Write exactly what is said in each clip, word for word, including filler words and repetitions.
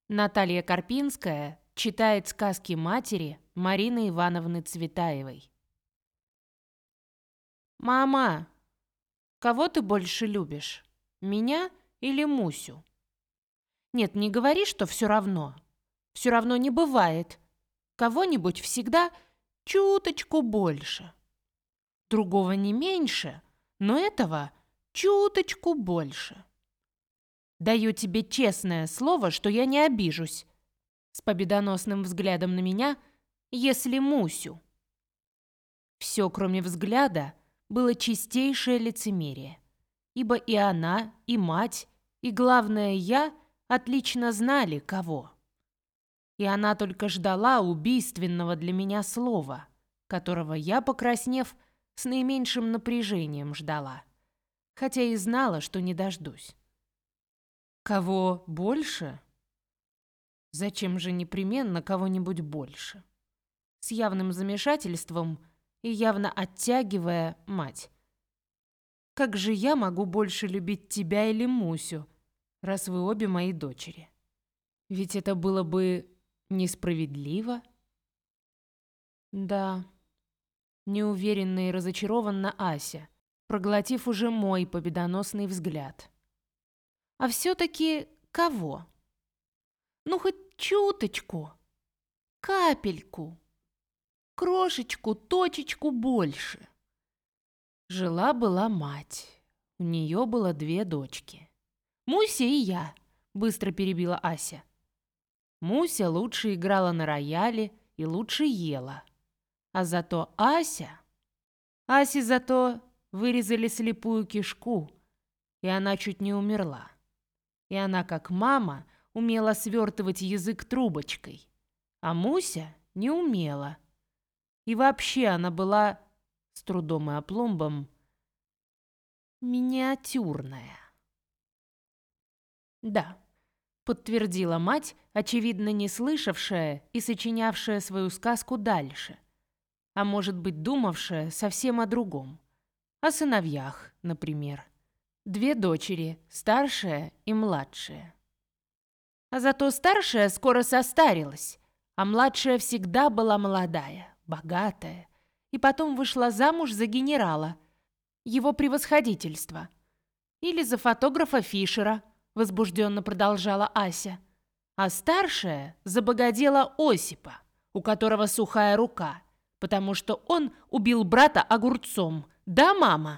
Наталья Карпинская читает сказки матери Марины Ивановны Цветаевой. «Мама, кого ты больше любишь, меня или Мусю?» «Нет, не говори, что все равно. Все равно не бывает. Кого-нибудь всегда чуточку больше. Другого не меньше, но этого чуточку больше. Даю тебе честное слово, что я не обижусь», с победоносным взглядом на меня, «если Мусю». Все, кроме взгляда, было чистейшее лицемерие, ибо и она, и мать, и, главное, я отлично знали, кого. И она только ждала убийственного для меня слова, которого я, покраснев, с наименьшим напряжением ждала, хотя и знала, что не дождусь. Кого больше? Зачем же непременно кого-нибудь больше? С явным замешательством и явно оттягивая мать. Как же я могу больше любить тебя или Мусю, раз вы обе мои дочери? Ведь это было бы несправедливо. Да, неуверенно и разочарованно Ася, проглотив уже мой победоносный взгляд. А все-таки кого? Ну, хоть чуточку, капельку, крошечку, точечку больше. Жила-была мать. У нее было две дочки. Муся и я, быстро перебила Ася. Муся лучше играла на рояле и лучше ела. А зато Ася... Асе зато вырезали слепую кишку, и она чуть не умерла. И она, как мама, умела свертывать язык трубочкой, а Муся не умела. И вообще она была, с трудом и опломбом, миниатюрная. Да, подтвердила мать, очевидно не слышавшая и сочинявшая свою сказку дальше, а может быть думавшая совсем о другом. О сыновьях, например. Две дочери, старшая и младшая. А зато старшая скоро состарилась, а младшая всегда была молодая, богатая, и потом вышла замуж за генерала, его превосходительство. Или за фотографа Фишера, возбужденно продолжала Ася. А старшая забогадела Осипа, у которого сухая рука, потому что он убил брата огурцом. Да, мама?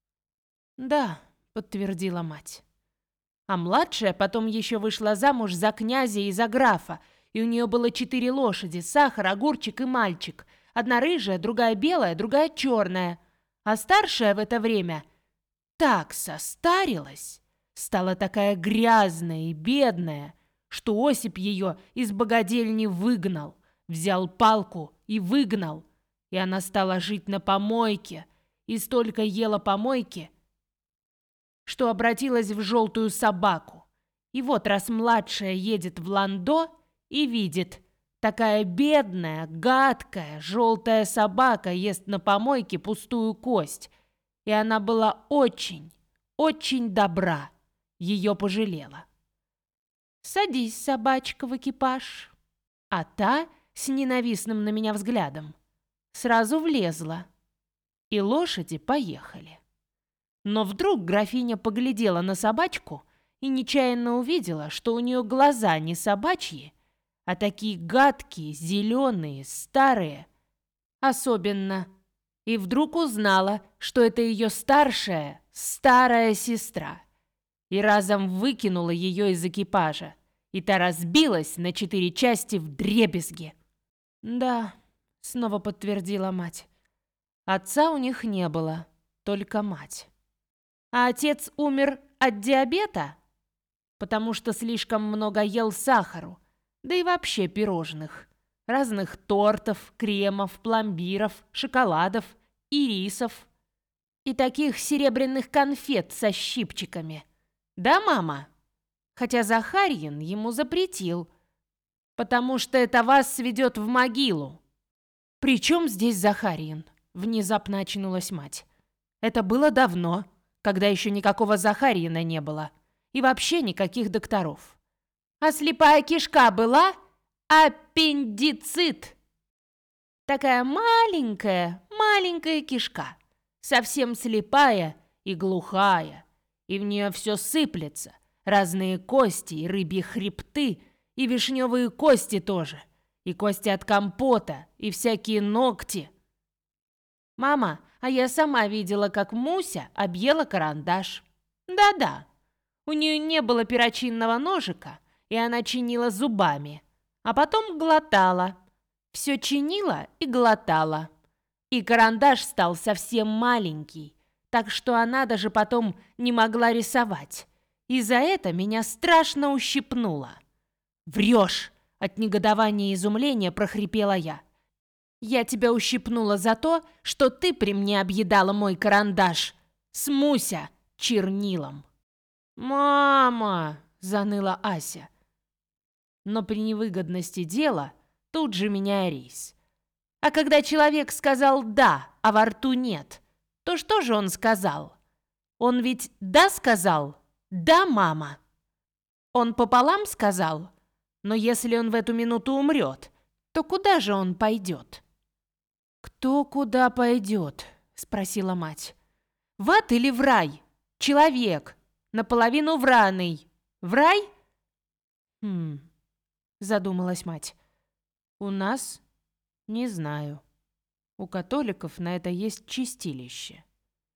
Да, подтвердила мать. А младшая потом еще вышла замуж за князя и за графа, и у нее было четыре лошади, сахар, огурчик и мальчик. Одна рыжая, другая белая, другая черная. А старшая в это время так состарилась, стала такая грязная и бедная, что Осип ее из богадельни выгнал, взял палку и выгнал, и она стала жить на помойке, и столько ела помойки, что обратилась в желтую собаку. И вот раз младшая едет в ландо и видит, такая бедная, гадкая, желтая собака ест на помойке пустую кость, и она была очень, очень добра, ее пожалела. «Садись, собачка, в экипаж». А та, с ненавистным на меня взглядом, сразу влезла, и лошади поехали. Но вдруг графиня поглядела на собачку и нечаянно увидела, что у нее глаза не собачьи, а такие гадкие, зеленые, старые. Особенно. И вдруг узнала, что это ее старшая, старая сестра. И разом выкинула ее из экипажа, и та разбилась на четыре части вдребезги. «Да», — снова подтвердила мать. Отца у них не было, только мать. А отец умер от диабета, потому что слишком много ел сахару, да и вообще пирожных, разных тортов, кремов, пломбиров, шоколадов и рисов, и таких серебряных конфет со щипчиками. Да, мама? Хотя Захарьин ему запретил, потому что это вас сведет в могилу. «При чем здесь Захарьин?» — внезапно очнулась мать. «Это было давно, когда еще никакого Захарьина не было, и вообще никаких докторов. А слепая кишка была? Аппендицит. Такая маленькая, маленькая кишка. Совсем слепая и глухая. И в нее все сыплется. Разные кости и рыбьи хребты, и вишневые кости тоже. И кости от компота, и всякие ногти. Мама, а я сама видела, как Муся объела карандаш. Да-да, у нее не было перочинного ножика, и она чинила зубами, а потом глотала. Все чинила и глотала. И карандаш стал совсем маленький, так что она даже потом не могла рисовать. И за это меня страшно ущипнуло. «Врешь!» — от негодования и изумления прохрипела я. «Я тебя ущипнула за то, что ты при мне объедала мой карандаш с Муся чернилом». «Мама!» — заныла Ася. Но при невыгодности дела тут же меняя рейс. А когда человек сказал «да», а во рту «нет», то что же он сказал? Он ведь «да» сказал? «Да, мама». Он пополам сказал? Но если он в эту минуту умрет, то куда же он пойдет? «Кто куда пойдет?» — спросила мать. «В ад или в рай? Человек, наполовину враный. В рай?» «Хм...» — задумалась мать. «У нас? Не знаю. У католиков на это есть чистилище».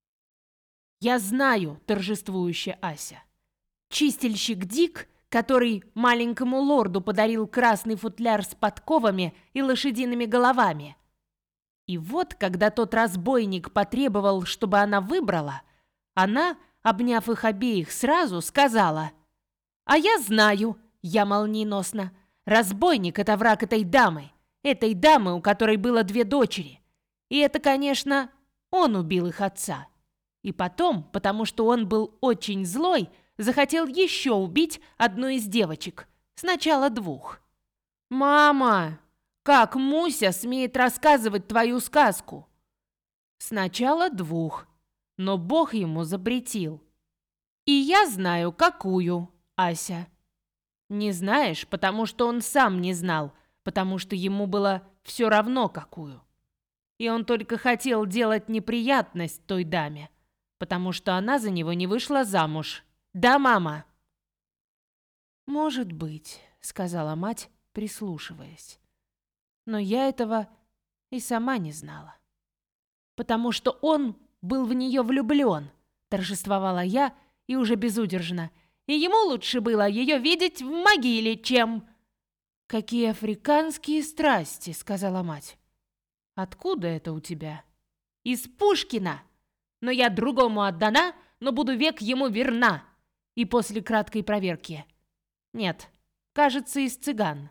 «Я знаю!» — торжествующая Ася. «Чистильщик Дик, который маленькому лорду подарил красный футляр с подковами и лошадиными головами. И вот, когда тот разбойник потребовал, чтобы она выбрала, она, обняв их обеих сразу, сказала: «А я знаю, я молниеносно, разбойник — это враг этой дамы, этой дамы, у которой было две дочери. И это, конечно, он убил их отца. И потом, потому что он был очень злой, захотел еще убить одну из девочек, сначала двух». «Мама, как Муся смеет рассказывать твою сказку?» «Сначала двух, но Бог ему запретил. И я знаю, какую, Ася». «Не знаешь, потому что он сам не знал, потому что ему было все равно, какую. И он только хотел делать неприятность той даме, потому что она за него не вышла замуж. Да, мама?» «Может быть», — сказала мать, прислушиваясь. «Но я этого и сама не знала». «Потому что он был в нее влюблен», — торжествовала я и уже безудержно. «И ему лучше было ее видеть в могиле, чем...» «Какие африканские страсти», — сказала мать. «Откуда это у тебя?» «Из Пушкина. Но я другому отдана, но буду век ему верна». И после краткой проверки: «Нет, кажется, из цыган».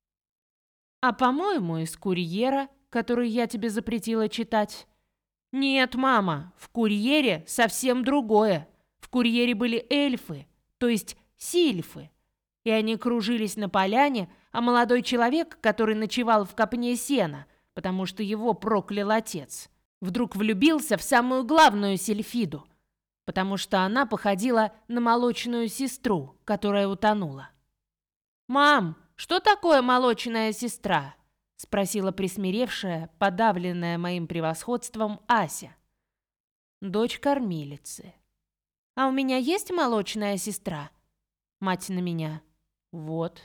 «А, по-моему, из курьера, который я тебе запретила читать». «Нет, мама, в курьере совсем другое. В курьере были эльфы, то есть сильфы. И они кружились на поляне, а молодой человек, который ночевал в копне сена, потому что его проклял отец, вдруг влюбился в самую главную сильфиду, потому что она походила на молочную сестру, которая утонула». «Мам, что такое молочная сестра?» — спросила присмиревшая, подавленная моим превосходством Ася. «Дочь кормилицы». «А у меня есть молочная сестра?» Мать на меня. «Вот».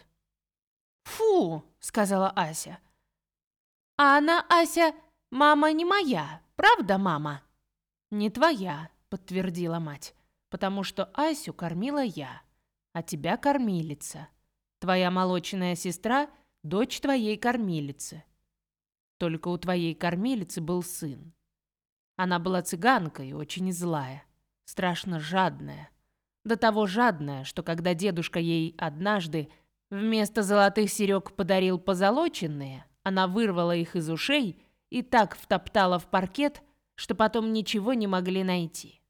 «Фу!» — сказала Ася. «А она, Ася, мама не моя, правда, мама?» «Не твоя», — подтвердила мать, «потому что Асю кормила я, а тебя кормилица. Твоя молочная сестра — дочь твоей кормилицы. Только у твоей кормилицы был сын. Она была цыганкой, очень злая, страшно жадная. До того жадная, что когда дедушка ей однажды вместо золотых серег подарил позолоченные, она вырвала их из ушей и так втоптала в паркет, что потом ничего не могли найти».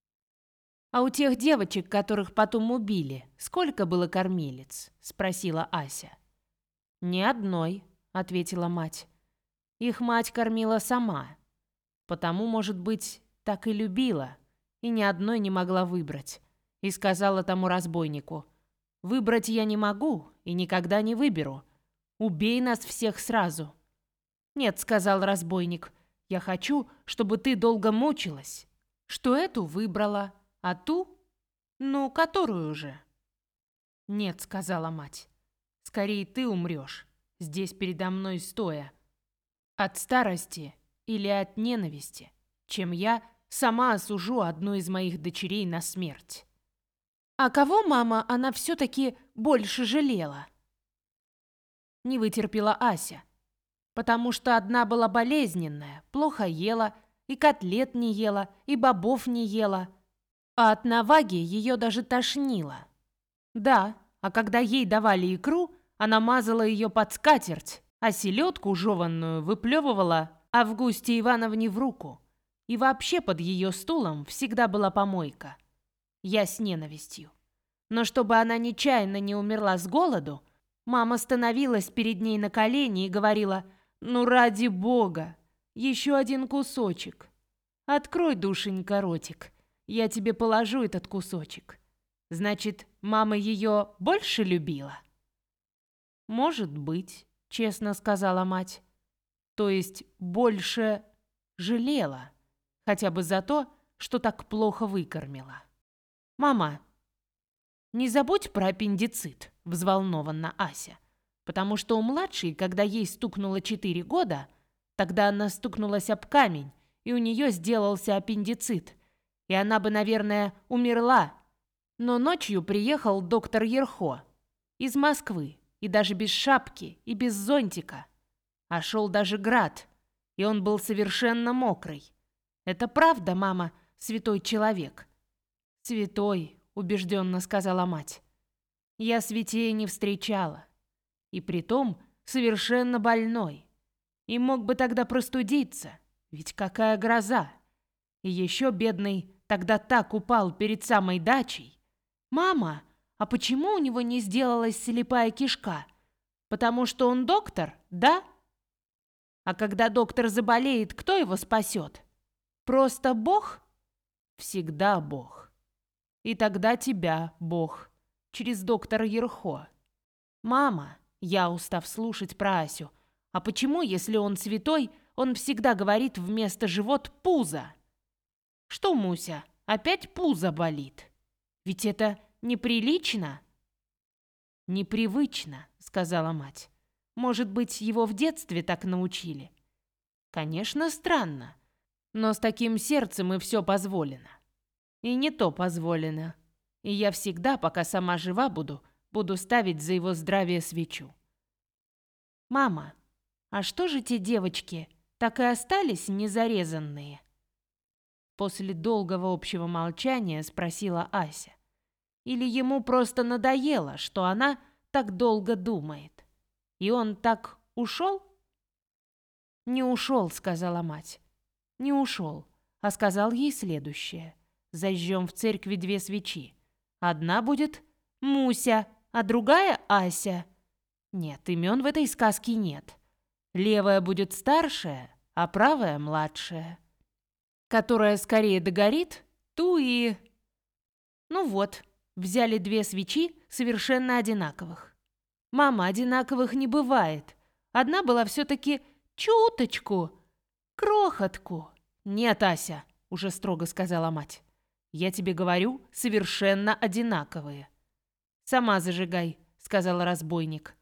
«А у тех девочек, которых потом убили, сколько было кормилиц?» — спросила Ася. «Ни одной», — ответила мать. «Их мать кормила сама. Потому, может быть, так и любила, и ни одной не могла выбрать. И сказала тому разбойнику: Выбрать я не могу и никогда не выберу. Убей нас всех сразу». «Нет», — сказал разбойник, — «я хочу, чтобы ты долго мучилась, что эту выбрала, а ту, ну, которую же». «Нет», — сказала мать, — «скорее ты умрешь, здесь передо мной стоя, от старости или от ненависти, чем я сама осужу одну из моих дочерей на смерть». «А кого, мама, она все-таки больше жалела?» Не вытерпела Ася, потому что одна была болезненная, плохо ела, и котлет не ела, и бобов не ела, а от наваги ее даже тошнило. Да, а когда ей давали икру, она мазала ее под скатерть, а селедку жеванную выплевывала Августе Ивановне в руку. И вообще под ее стулом всегда была помойка. Я с ненавистью. Но чтобы она нечаянно не умерла с голоду, мама становилась перед ней на колени и говорила: «Ну, ради бога, еще один кусочек. Открой, душенька, ротик, я тебе положу этот кусочек». Значит, мама ее больше любила? «Может быть», — честно сказала мать. «То есть больше жалела, хотя бы за то, что так плохо выкормила». «Мама, не забудь про аппендицит», — взволнованна Ася. «Потому что у младшей, когда ей стукнуло четыре года, тогда она стукнулась об камень, и у нее сделался аппендицит, и она бы, наверное, умерла. Но ночью приехал доктор Ерхо из Москвы, и даже без шапки, и без зонтика. А шел даже град, и он был совершенно мокрый. Это правда, мама, святой человек?» «Святой», — убежденно сказала мать. «Я святее не встречала. И притом совершенно больной. И мог бы тогда простудиться, ведь какая гроза. И еще бедный тогда так упал перед самой дачей. Мама, а почему у него не сделалась слепая кишка? Потому что он доктор, да? А когда доктор заболеет, кто его спасет? Просто Бог? Всегда Бог. И тогда тебя, Бог, через доктора Ерхо. Мама, я, устав слушать про Асю, а почему, если он святой, он всегда говорит вместо живот пузо? Что, Муся, опять пузо болит? Ведь это неприлично. Непривычно, сказала мать. Может быть, его в детстве так научили? Конечно, странно, но с таким сердцем и все позволено. И не то позволено. И я всегда, пока сама жива буду, буду ставить за его здравие свечу. Мама, а что же те девочки, так и остались незарезанные? После долгого общего молчания спросила Ася. Или ему просто надоело, что она так долго думает? И он так ушел? «Не ушел», — сказала мать. «Не ушел», а сказал ей следующее. «Зажжем в церкви две свечи. Одна будет Муся, а другая Ася». Нет, имен в этой сказке нет. Левая будет старшая, а правая младшая. Которая скорее догорит, ту и... Ну вот, взяли две свечи совершенно одинаковых. Мама, одинаковых не бывает. Одна была все-таки чуточку, крохотку. «Нет, Ася», — уже строго сказала мать. «Я тебе говорю, совершенно одинаковые». «Сама зажигай», — сказал разбойник.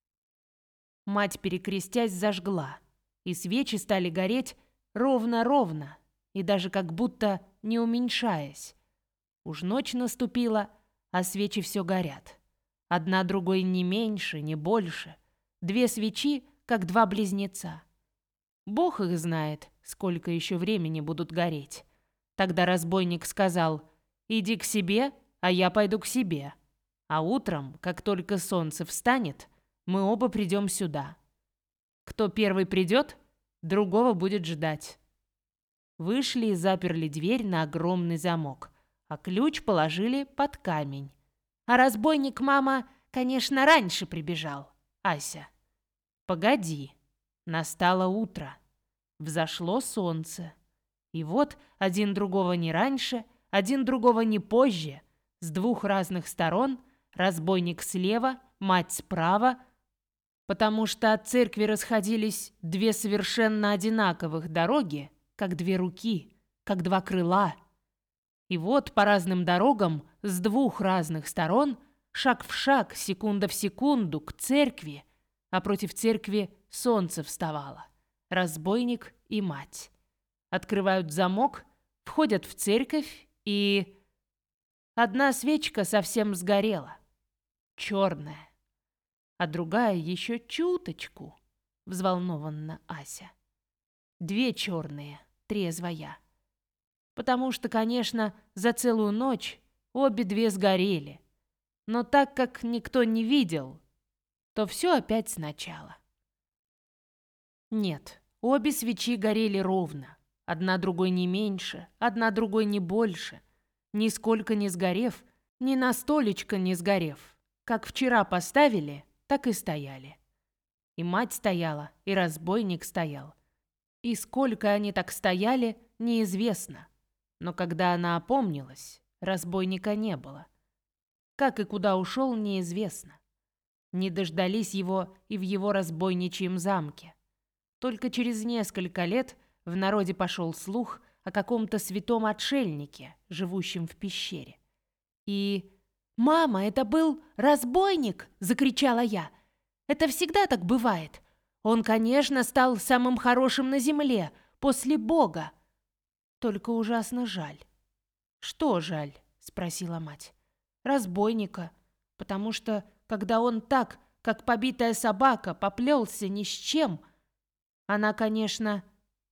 Мать, перекрестясь, зажгла, и свечи стали гореть ровно-ровно, и даже как будто не уменьшаясь. Уж ночь наступила, а свечи все горят. Одна другой не меньше, не больше. Две свечи, как два близнеца. Бог их знает, сколько еще времени будут гореть. Тогда разбойник сказал: «Иди к себе, а я пойду к себе. А утром, как только солнце встанет, мы оба придем сюда. Кто первый придет, другого будет ждать». Вышли и заперли дверь на огромный замок, а ключ положили под камень. А разбойник, мама, конечно, раньше прибежал. Ася. Погоди. Настало утро. Взошло солнце. И вот один другого не раньше, один другого не позже, с двух разных сторон разбойник слева, мать справа, потому что от церкви расходились две совершенно одинаковых дороги, как две руки, как два крыла. И вот по разным дорогам с двух разных сторон, шаг в шаг, секунда в секунду, к церкви, а против церкви солнце вставало, разбойник и мать. Открывают замок, входят в церковь, и одна свечка совсем сгорела, черная, а другая еще чуточку, взволнованна Ася. Две черные, трезвая. Потому что, конечно, за целую ночь обе две сгорели. Но так как никто не видел, то все опять сначала. Нет, обе свечи горели ровно. Одна другой не меньше, одна другой не больше. Нисколько не сгорев, ни на столечко не сгорев. Как вчера поставили, так и стояли. И мать стояла, и разбойник стоял. И сколько они так стояли, неизвестно. Но когда она опомнилась, разбойника не было. Как и куда ушел, неизвестно. Не дождались его и в его разбойничьем замке. Только через несколько лет в народе пошел слух о каком-то святом отшельнике, живущем в пещере. И «Мама, это был разбойник!» — закричала я. «Это всегда так бывает. Он, конечно, стал самым хорошим на земле, после Бога. Только ужасно жаль». «Что жаль?» — спросила мать. «Разбойника, потому что, когда он так, как побитая собака, поплелся ни с чем, она, конечно...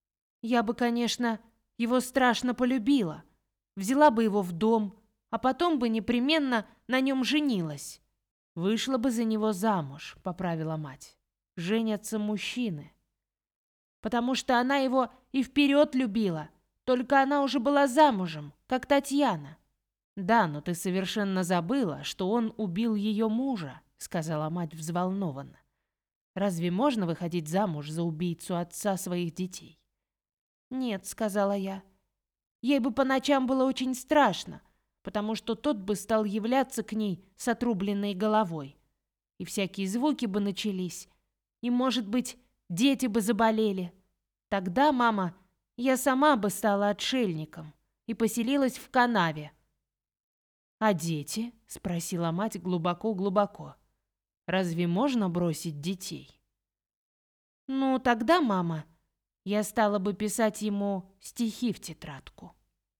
Я бы, конечно, его страшно полюбила, взяла бы его в дом, а потом бы непременно на нем женилась. Вышла бы за него замуж», — поправила мать. «Женятся мужчины. Потому что она его и вперед любила, только она уже была замужем, как Татьяна». «Да, но ты совершенно забыла, что он убил ее мужа», — сказала мать взволнованно. «Разве можно выходить замуж за убийцу отца своих детей?» «Нет», — сказала я. «Ей бы по ночам было очень страшно, потому что тот бы стал являться к ней с отрубленной головой. И всякие звуки бы начались, и, может быть, дети бы заболели. Тогда, мама, я сама бы стала отшельником и поселилась в канаве». «А дети?» — спросила мать глубоко-глубоко. «Разве можно бросить детей?» «Ну, тогда, мама, я стала бы писать ему стихи в тетрадку».